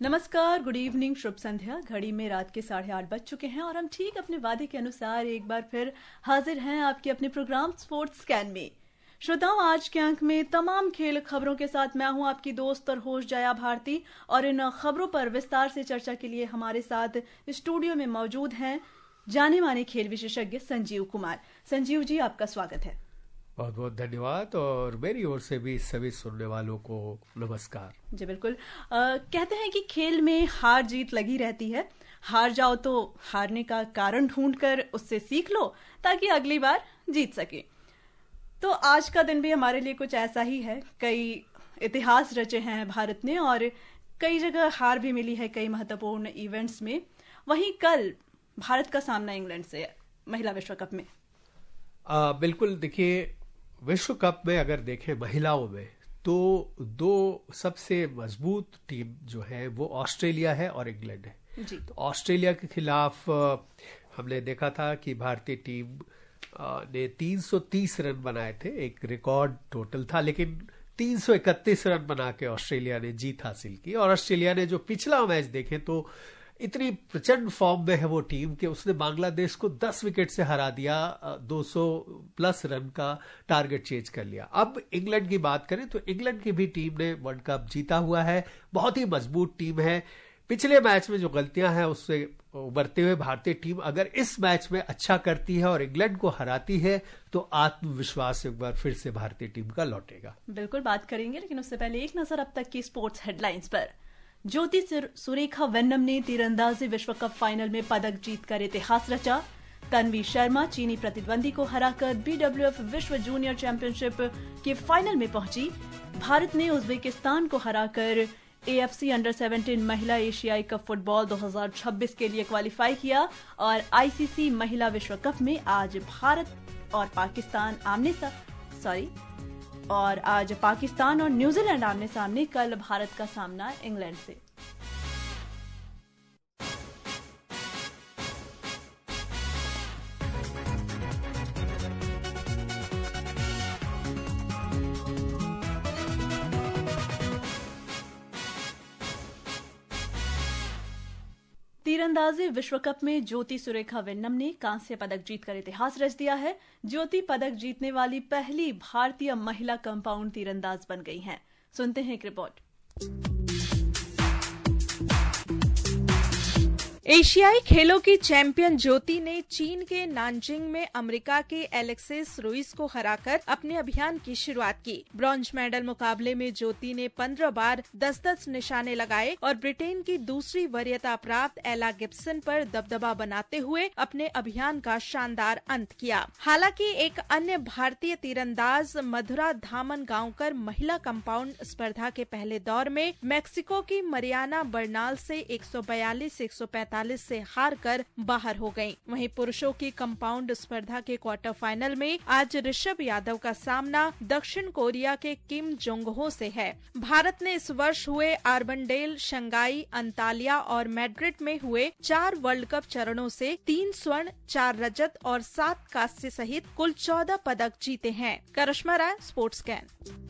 नमस्कार, good evening, शुभ संध्या। घड़ी में रात के 8:30 बज चुके हैं और हम ठीक अपने वादे के अनुसार एक बार फिर हाजिर हैं आपके अपने प्रोग्राम स्पोर्ट्स स्कैन में। श्रोताओं, आज के अंक में तमाम खेल खबरों के साथ मैं हूं आपकी दोस्त और होस्ट जया भारती, और इन खबरों पर विस्तार से चर्चा के लिए हमारे साथ स्टूडियो में मौजूद हैं जाने माने खेल विशेषज्ञ संजीव कुमार। संजीव जी, आपका स्वागत है। बहुत बहुत धन्यवाद और मेरी ओर से भी सभी सुनने वालों को नमस्कार। जी बिल्कुल। कहते हैं कि खेल में हार जीत लगी रहती है। हार जाओ तो हारने का कारण ढूंढकर उससे सीख लो ताकि अगली बार जीत सके। तो आज का दिन भी हमारे लिए कुछ ऐसा ही है। कई इतिहास रचे हैं भारत ने और कई जगह हार भी मिली है कई महत्वपूर्ण इवेंट्स में। वहीं कल भारत का सामना इंग्लैंड से महिला विश्व कप में। बिल्कुल, देखिए, विश्व कप में अगर देखें महिलाओं में तो दो सबसे मजबूत टीम जो है वो ऑस्ट्रेलिया है और इंग्लैंड है जी। तो ऑस्ट्रेलिया के खिलाफ हमने देखा था कि भारतीय टीम ने 330 रन बनाए थे। एक रिकॉर्ड टोटल था, लेकिन 331 रन बना के ऑस्ट्रेलिया ने जीत हासिल की। और ऑस्ट्रेलिया ने जो पिछला मैच देखे तो इतनी प्रचंड फॉर्म में है वो टीम कि उसने बांग्लादेश को 10 विकेट से हरा दिया, 200 प्लस रन का टारगेट चेज कर लिया। अब इंग्लैंड की बात करें तो इंग्लैंड की भी टीम ने वर्ल्ड कप जीता हुआ है, बहुत ही मजबूत टीम है। पिछले मैच में जो गलतियां हैं उससे उबरते हुए भारतीय टीम अगर इस मैच में अच्छा करती है और इंग्लैंड को हराती है तो आत्मविश्वास एक बार फिर से भारतीय टीम का लौटेगा। बिल्कुल बात करेंगे, लेकिन उससे पहले एक नजर अब तक की स्पोर्ट्स हेडलाइंस पर। ज्योति सुरेखा वेन्नम ने तीरंदाजी विश्व कप फाइनल में पदक जीतकर इतिहास रचा। तन्वी शर्मा चीनी प्रतिद्वंदी को हराकर BWF विश्व जूनियर चैंपियनशिप के फाइनल में पहुंची। भारत ने उज्बेकिस्तान को हराकर AFC अंडर 17 महिला एशियाई कप फुटबॉल 2026 के लिए क्वालिफाई किया। और ICC महिला विश्व कप में आज आज पाकिस्तान और न्यूजीलैंड आमने सामने। कल भारत का सामना इंग्लैंड से। तीरंदाजी विश्व कप में ज्योति सुरेखा वेन्नम ने कांस्य पदक जीतकर इतिहास रच दिया है। ज्योति पदक जीतने वाली पहली भारतीय महिला कंपाउंड तीरंदाज बन गई हैं। सुनते हैं एक रिपोर्ट। एशियाई खेलों की चैंपियन ज्योति ने चीन के नानजिंग में अमेरिका के एलेक्सिस रुइस को हराकर अपने अभियान की शुरुआत की। ब्रॉन्ज मेडल मुकाबले में ज्योति ने 15 बार 10-10 निशाने लगाए और ब्रिटेन की दूसरी वरीयता प्राप्त एला गिब्सन पर दबदबा बनाते हुए अपने अभियान का शानदार अंत किया। हालांकि एक अन्य भारतीय तीरंदाज मधुरा धामन गांवकर महिला कंपाउंड स्पर्धा के पहले दौर में मैक्सिको की मरियाना बर्नाल से 142-145 से हार कर बाहर हो गयी। वहीं पुरुषों की कंपाउंड स्पर्धा के क्वार्टर फाइनल में आज ऋषभ यादव का सामना दक्षिण कोरिया के किम जोंग हो से है। भारत ने इस वर्ष हुए आर्बनडेल, शंघाई, अंतालिया और मैड्रिड में हुए 4 वर्ल्ड कप चरणों से 3 स्वर्ण, 4 रजत और 7 कांस्य सहित कुल 14 पदक जीते हैं। करिश्मा राय, स्पोर्ट्स स्कैन।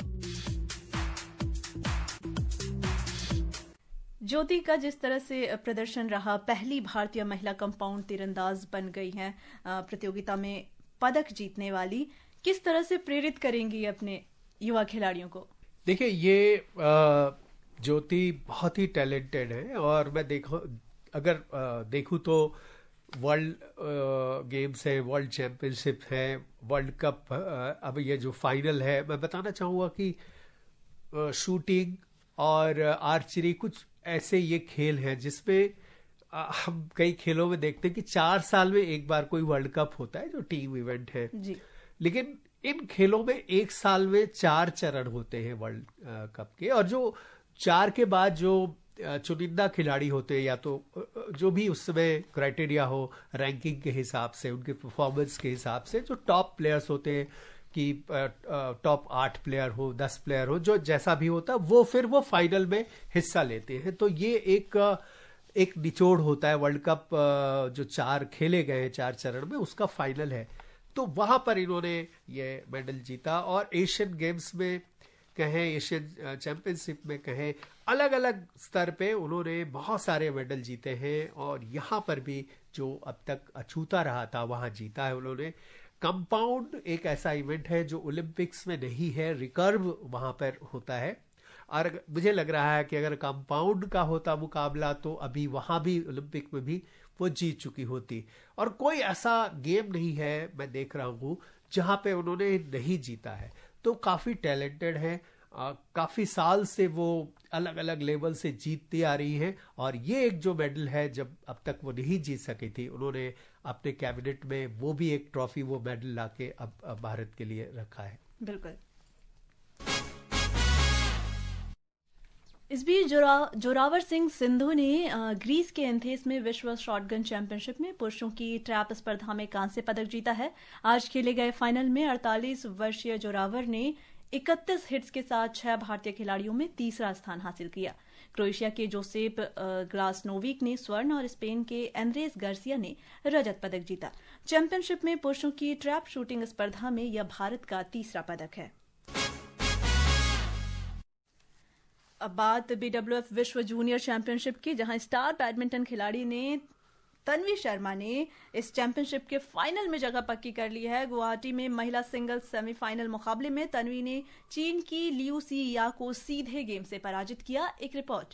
ज्योति का जिस तरह से प्रदर्शन रहा, पहली भारतीय महिला कंपाउंड तीरंदाज बन गई हैं प्रतियोगिता में पदक जीतने वाली, किस तरह से प्रेरित करेंगी अपने युवा खिलाड़ियों को? देखिए, ये ज्योति बहुत ही टैलेंटेड है और मैं देखूं तो वर्ल्ड गेम्स है, वर्ल्ड चैंपियनशिप है, वर्ल्ड कप, अब ये जो फाइनल है, मैं बताना चाहूंगा कि शूटिंग और आर्चरी कुछ ऐसे ये खेल हैं जिसमें हम कई खेलों में देखते हैं कि 4 साल में एक बार कोई वर्ल्ड कप होता है जो टीम इवेंट है जी। लेकिन इन खेलों में 1 साल में 4 चरण होते हैं वर्ल्ड कप के, और जो 4 के बाद जो चुनिंदा खिलाड़ी होते हैं या तो जो भी उस समय क्राइटेरिया हो रैंकिंग के हिसाब से, उनके परफॉर्मेंस के हिसाब से, जो टॉप प्लेयर्स होते हैं कि टॉप 8 प्लेयर हो, 10 प्लेयर हो, जो जैसा भी होता वो फिर वो फाइनल में हिस्सा लेते हैं। तो ये एक निचोड़ होता है वर्ल्ड कप जो 4 खेले गए हैं 4 चरण में, उसका फाइनल है। तो वहां पर इन्होंने ये मेडल जीता और एशियन गेम्स में कहें, एशियन चैंपियनशिप में कहें, अलग अलग स्तर पे उन्होंने बहुत सारे मेडल जीते हैं और यहाँ पर भी जो अब तक अछूता रहा था वहाँ जीता है उन्होंने। कंपाउंड एक ऐसा इवेंट है जो ओलंपिक्स में नहीं है, रिकर्व वहाँ पर होता है और मुझे लग रहा है कि अगर कंपाउंड का होता मुकाबला तो अभी वहाँ भी ओलंपिक में भी वो जीत चुकी होती। और कोई ऐसा गेम नहीं है मैं देख रहा हूँ जहाँ पे उन्होंने नहीं जीता है। तो काफ़ी टैलेंटेड है, काफ़ी साल से वो अलग अलग लेवल से जीतती आ रही हैं और ये एक जो मेडल है जब अब तक वो नहीं जीत सकी थी, उन्होंने अपने कैबिनेट में वो भी एक ट्रॉफी, वो मेडल लाके अब भारत के लिए रखा है। बिल्कुल। इस बीच जोरावर सिंह सिंधु ने ग्रीस के एथेंस में विश्व शॉटगन चैंपियनशिप में पुरुषों की ट्रैप स्पर्धा में कांस्य पदक जीता है। आज खेले गए फाइनल में 48 वर्षीय जोरावर ने 31 हिट्स के साथ 6 भारतीय खिलाड़ियों में तीसरा स्थान हासिल किया। क्रोएशिया के जोसेप ग्लासनोविक ने स्वर्ण और स्पेन के एंड्रेस गार्सिया ने रजत पदक जीता। चैंपियनशिप में पुरुषों की ट्रैप शूटिंग स्पर्धा में यह भारत का तीसरा पदक है। अब बात BWF विश्व जूनियर चैंपियनशिप की, जहां स्टार बैडमिंटन खिलाड़ी ने तन्वी शर्मा ने इस चैंपियनशिप के फाइनल में जगह पक्की कर ली है। गुवाहाटी में महिला सिंगल्स सेमीफाइनल मुकाबले में तन्वी ने चीन की लियू सी या को सीधे गेम से पराजित किया। एक रिपोर्ट।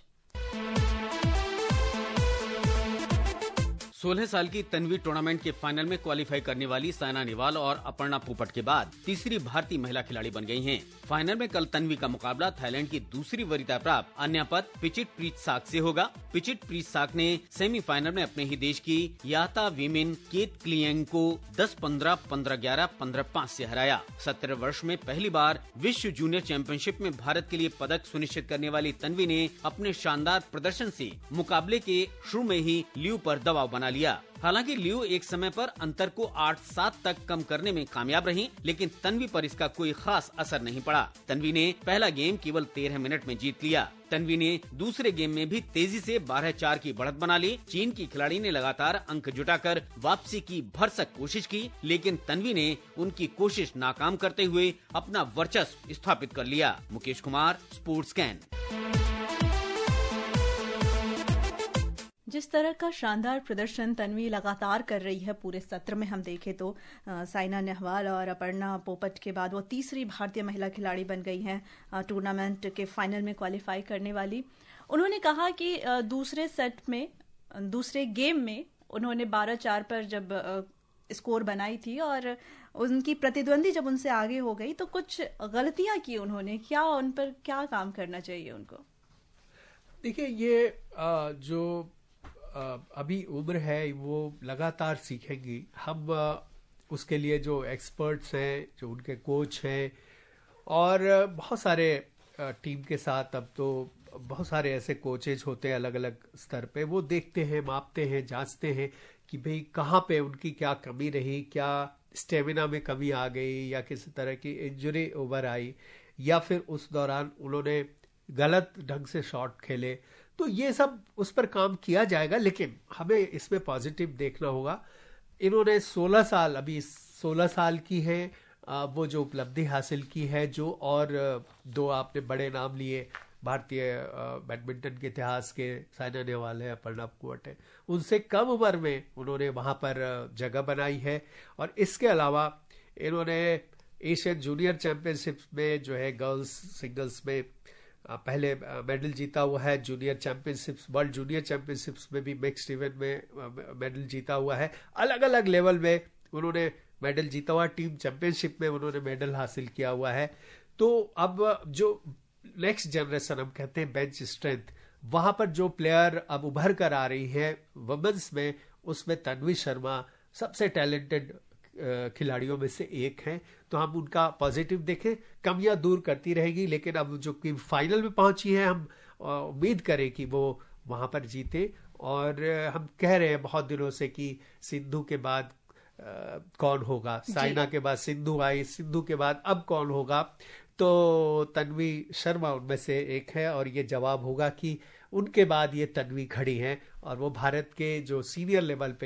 16 साल की तन्वी टूर्नामेंट के फाइनल में क्वालिफाई करने वाली साइना नेहवाल और अपर्णा पोपट के बाद तीसरी भारतीय महिला खिलाड़ी बन गई हैं। फाइनल में कल तन्वी का मुकाबला थाईलैंड की दूसरी वरीयता प्राप्त अन्यपत पिचिटप्रीत साक से होगा। पिचिटप्रीत साक ने सेमीफाइनल में अपने ही देश की याता विमिन केत क्लियंग को 10-15, 15-11, 15-5 से हराया। 17 वर्ष में पहली बार विश्व जूनियर चैंपियनशिप में भारत के लिए पदक सुनिश्चित करने वाली तन्वी ने अपने शानदार प्रदर्शन से मुकाबले के शुरू में ही लियू पर दबाव बना लिया। हालांकि लियू एक समय पर अंतर को 8-7 तक कम करने में कामयाब रही, लेकिन तन्वी पर इसका कोई खास असर नहीं पड़ा। तन्वी ने पहला गेम केवल 13 मिनट में जीत लिया। तन्वी ने दूसरे गेम में भी तेजी से 12-4 की बढ़त बना ली। चीन की खिलाड़ी ने लगातार अंक जुटाकर वापसी की भरसक कोशिश की, लेकिन तन्वी ने उनकी कोशिश नाकाम करते हुए अपना वर्चस्व स्थापित कर लिया। Mukesh Kumar, sports can. जिस तरह का शानदार प्रदर्शन तन्वी लगातार कर रही है पूरे सत्र में, हम देखें तो साइना नेहवाल और अपर्णा पोपट के बाद वो तीसरी भारतीय महिला खिलाड़ी बन गई हैं टूर्नामेंट के फाइनल में क्वालिफाई करने वाली। उन्होंने कहा कि दूसरे गेम में उन्होंने 12-4 पर जब स्कोर बनाई थी और उनकी प्रतिद्वंदी जब उनसे आगे हो गई तो कुछ गलतियां की उन्होंने। क्या उन पर क्या काम करना चाहिए उनको? देखिए, ये जो अभी उम्र है वो लगातार सीखेंगी। हम उसके लिए जो एक्सपर्ट्स हैं, जो उनके कोच हैं और बहुत सारे टीम के साथ अब तो बहुत सारे ऐसे कोचेज होते हैं अलग अलग स्तर पे, वो देखते हैं, मापते हैं, जांचते हैं कि भाई कहाँ पे उनकी क्या कमी रही, क्या स्टेमिना में कमी आ गई या किसी तरह की इंजरी ओवर आई या फिर उस दौरान उन्होंने गलत ढंग से शॉट खेले। तो ये सब उस पर काम किया जाएगा, लेकिन हमें इसमें पॉजिटिव देखना होगा। इन्होंने 16 साल की है वो जो उपलब्धि हासिल की है, जो और दो आपने बड़े नाम लिए भारतीय बैडमिंटन के इतिहास के, साइना नेहवाल है, अपर्णा पोपट है, उनसे कम उम्र में उन्होंने वहां पर जगह बनाई है। और इसके अलावा इन्होंने एशियन जूनियर चैंपियनशिप में जो है गर्ल्स सिंगल्स में पहले मेडल जीता हुआ है। Junior championships, world junior championships में भी मिक्स्ड इवेंट में मेडल जीता हुआ है। अलग अलग लेवल में उन्होंने मेडल जीता हुआ। टीम चैंपियनशिप में उन्होंने मेडल हासिल किया हुआ है। तो अब जो नेक्स्ट जनरेशन हम कहते हैं बेंच स्ट्रेंथ, वहां पर जो प्लेयर अब उभर कर आ रही है वुमेन्स में, उसमें तन्वी शर्मा सबसे टैलेंटेड खिलाड़ियों में से एक है। तो हम उनका पॉजिटिव देखें, कमियां दूर करती रहेगी, लेकिन अब जो कि फाइनल में पहुंची है, हम उम्मीद करें कि वो वहां पर जीते। और हम कह रहे हैं बहुत दिनों से कि सिंधु के बाद कौन होगा, साइना के बाद सिंधु आई, सिंधु के बाद अब कौन होगा, तो तन्वी शर्मा उनमें से एक है। और ये जवाब होगा कि उनके बाद ये तन्वी खड़ी हैं और वो भारत के जो सीनियर लेवल पे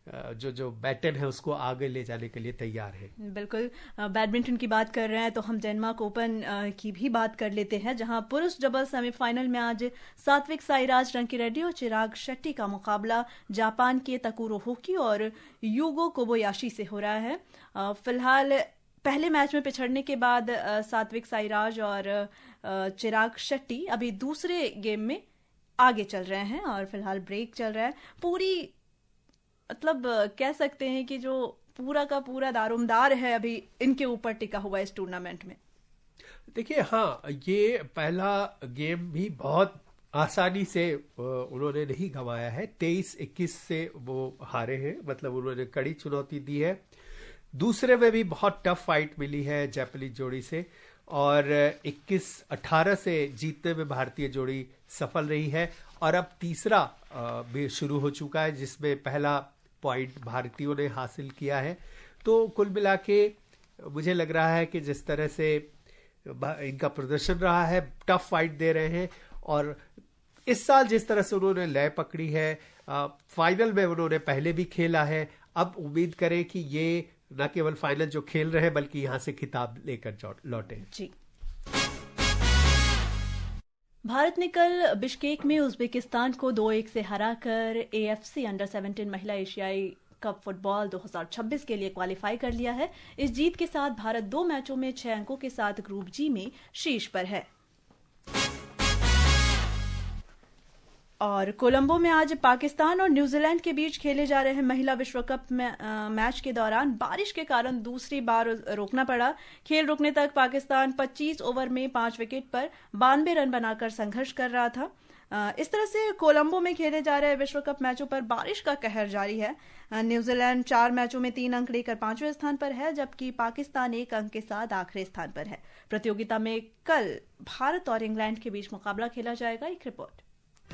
जो बैटन है उसको आगे ले जाने के लिए तैयार है। बिल्कुल, बैडमिंटन की बात कर रहे हैं तो हम डेनमार्क ओपन की भी बात कर लेते हैं, जहां पुरुष डबल सेमीफाइनल में आज सात्विक साईराज रंकीरेड्डी और चिराग शेट्टी का मुकाबला जापान के तकुरो होकी और यूगो कोबोयाशी से हो रहा है। फिलहाल पहले मैच में पिछड़ने के बाद सात्विक साईराज और चिराग शेट्टी अभी दूसरे गेम में आगे चल रहे हैं और फिलहाल ब्रेक चल रहा है। पूरी मतलब कह सकते हैं कि जो पूरा का पूरा दारोमदार है अभी इनके ऊपर टिका हुआ इस टूर्नामेंट में। देखिए, हाँ, ये पहला गेम भी बहुत आसानी से उन्होंने नहीं गंवाया है। 23-21 से वो हारे हैं, मतलब उन्होंने कड़ी चुनौती दी है। दूसरे में भी बहुत टफ फाइट मिली है जापानीज जोड़ी से और 21-18 से जीतने में भारतीय जोड़ी सफल रही है और अब तीसरा भी शुरू हो चुका है जिसमें पहला पॉइंट भारतीयों ने हासिल किया है। तो कुल मिला के मुझे लग रहा है कि जिस तरह से इनका प्रदर्शन रहा है, टफ फाइट दे रहे हैं और इस साल जिस तरह से उन्होंने लय पकड़ी है, फाइनल में उन्होंने पहले भी खेला है। अब उम्मीद करें कि ये न केवल फाइनल जो खेल रहे हैं बल्कि यहां से खिताब लेकर लौटे। जी, भारत ने कल बिश्केक में उज्बेकिस्तान को 2-1 से हराकर AFC अंडर 17 महिला एशियाई कप फुटबॉल 2026 के लिए क्वालिफाई कर लिया है। इस जीत के साथ भारत 2 मैचों में 6 अंकों के साथ ग्रुप जी में शीर्ष पर है। और कोलंबो में आज पाकिस्तान और न्यूजीलैंड के बीच खेले जा रहे महिला विश्व कप मैच के दौरान बारिश के कारण दूसरी बार रोकना पड़ा। खेल रुकने तक पाकिस्तान 25 ओवर में 5 विकेट पर 92 रन बनाकर संघर्ष कर रहा था। इस तरह से कोलंबो में खेले जा रहे विश्व कप मैचों पर बारिश का कहर जारी है। न्यूजीलैंड 4 मैचों में 3 अंक लेकर 5वें स्थान पर है, जबकि पाकिस्तान 1 अंक के साथ आखिरी स्थान पर है। प्रतियोगिता में कल भारत और इंग्लैंड के बीच मुकाबला खेला जाएगा। एक रिपोर्ट।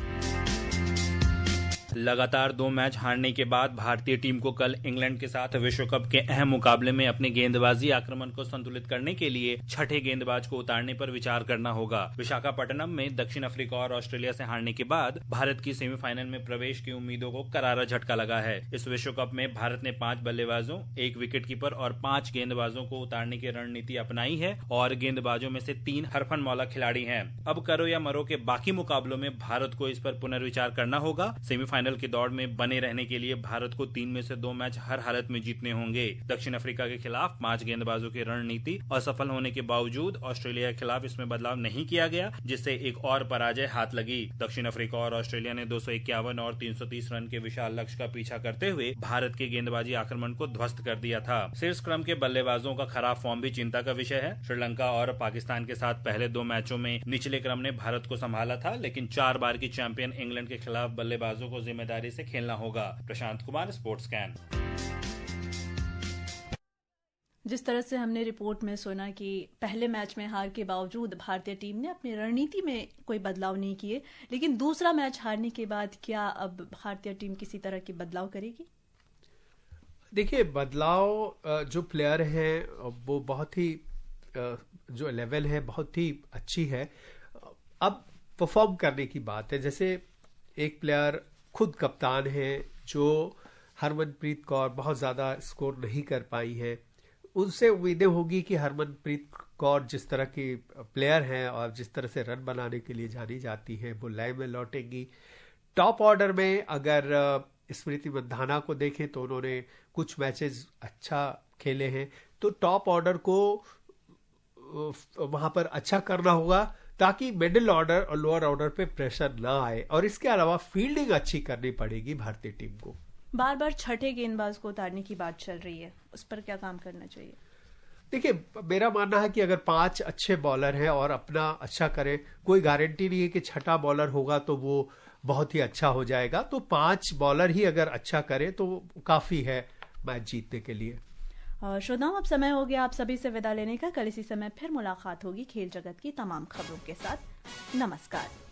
लगातार 2 मैच हारने के बाद भारतीय टीम को कल इंग्लैंड के साथ विश्व कप के अहम मुकाबले में अपने गेंदबाजी आक्रमण को संतुलित करने के लिए छठे गेंदबाज को उतारने पर विचार करना होगा। विशाखापट्टनम में दक्षिण अफ्रीका और ऑस्ट्रेलिया से हारने के बाद भारत की सेमीफाइनल में प्रवेश की उम्मीदों को करारा झटका लगा है। इस विश्व कप में भारत ने 5 बल्लेबाजों, 1 विकेटकीपर और 5 गेंदबाजों को उतारने की रणनीति अपनाई है और गेंदबाजों में से 3 हरफन मौला खिलाड़ी हैं। अब करो या मरो के बाकी मुकाबलों में भारत को इस पर पुनर्विचार करना होगा। सेमीफाइनल की दौड़ में बने रहने के लिए भारत को 3 में से 2 मैच हर हालत में जीतने होंगे। दक्षिण अफ्रीका के खिलाफ 5 गेंदबाजों की रणनीति असफल होने के बावजूद ऑस्ट्रेलिया के खिलाफ इसमें बदलाव नहीं किया गया, जिससे एक और पराजय हाथ लगी। दक्षिण अफ्रीका और ऑस्ट्रेलिया ने 251 और 330 रन के विशाल लक्ष्य का पीछा करते हुए भारत के गेंदबाजी आक्रमण को ध्वस्त कर दिया था। शीर्ष क्रम के बल्लेबाजों का खराब फॉर्म भी चिंता का विषय है। श्रीलंका और पाकिस्तान के साथ पहले 2 मैचों में निचले क्रम ने भारत को संभाला था, लेकिन 4 बार की चैंपियन इंग्लैंड के खिलाफ बल्लेबाजों को जिम्मेदारी से खेलना होगा। Prashant Kumar, sports can. जिस तरह से हमने रिपोर्ट में सुना कि पहले मैच में हार के बावजूद भारतीय टीम ने अपनी रणनीति में कोई बदलाव नहीं किए, लेकिन दूसरा मैच हारने के बाद क्या अब भारतीय टीम किसी तरह की बदलाव करेगी? देखिए, बदलाव जो प्लेयर हैं वो बहुत ही जो लेवल है बहुत ही अच्छी है। अब परफॉर्म करने की बात है। जैसे एक प्लेयर खुद कप्तान है जो हरमनप्रीत कौर बहुत ज्यादा स्कोर नहीं कर पाई है, उनसे उम्मीदें होगी कि हरमनप्रीत कौर जिस तरह की प्लेयर हैं और जिस तरह से रन बनाने के लिए जानी जाती है वो लय में लौटेंगी। टॉप ऑर्डर में अगर स्मृति मंधाना को देखें तो उन्होंने कुछ मैचेस अच्छा खेले हैं, तो टॉप ऑर्डर को वहां पर अच्छा करना होगा ताकि मिडिल ऑर्डर और लोअर ऑर्डर पे प्रेशर ना आए। और इसके अलावा फील्डिंग अच्छी करनी पड़ेगी भारतीय टीम को। बार बार छठे गेंदबाज को उतारने की बात चल रही है, उस पर क्या काम करना चाहिए? देखिए, मेरा मानना है कि अगर 5 अच्छे बॉलर हैं और अपना अच्छा करें, कोई गारंटी नहीं है कि छठा बॉलर होगा तो वो बहुत ही अच्छा हो जाएगा। तो 5 बॉलर ही अगर अच्छा करें तो काफी है मैच जीतने के लिए। श्रोताओं, अब समय हो गया आप सभी से विदा लेने का। कल इसी समय फिर मुलाकात होगी खेल जगत की तमाम खबरों के साथ। नमस्कार।